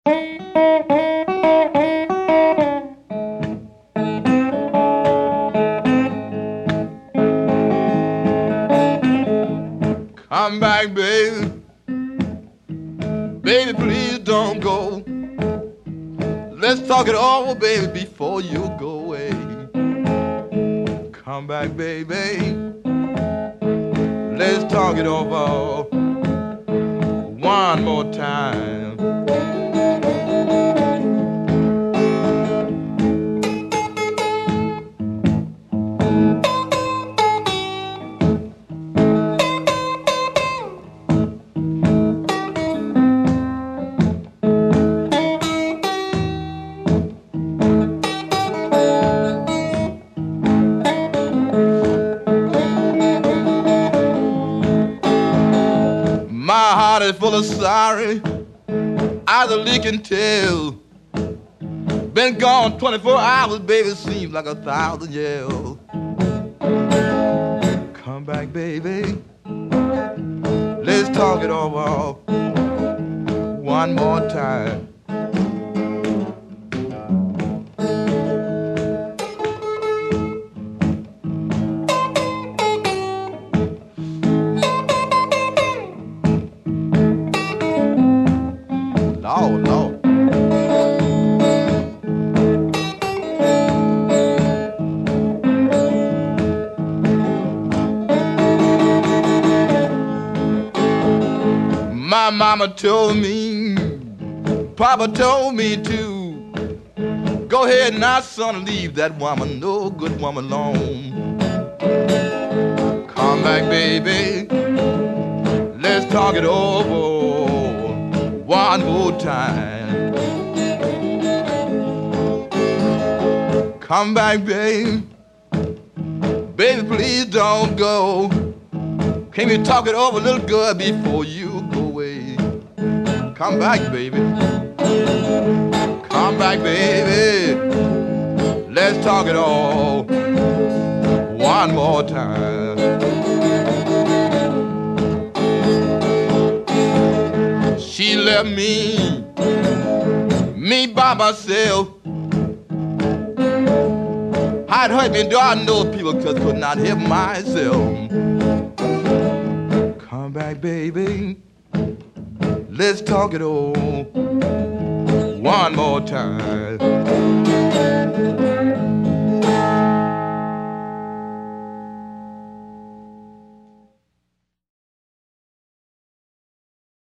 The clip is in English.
Come back, baby. Baby, please don't go. Let's talk it over, baby, before you go away. Come back, baby. Let's talk it over one more time. My heart is full of sorry, I really can tell. Been gone 24 hours, baby, seems like 1,000 years. Come back, baby. Let's talk it over one more time. Lord, Lord. My mama told me, Papa told me to go ahead now, son, and leave that woman, no good woman, alone. Come back, baby. Let's talk it over one more time. Come back, baby. Baby, please don't go. Can we talk it over, little girl, before you go away? Come back, baby. Come back, baby. Let's talk it all one more time. She left me by myself. I'd hurt me, God knows people could not help myself. Come back, baby. Let's talk it over one more time.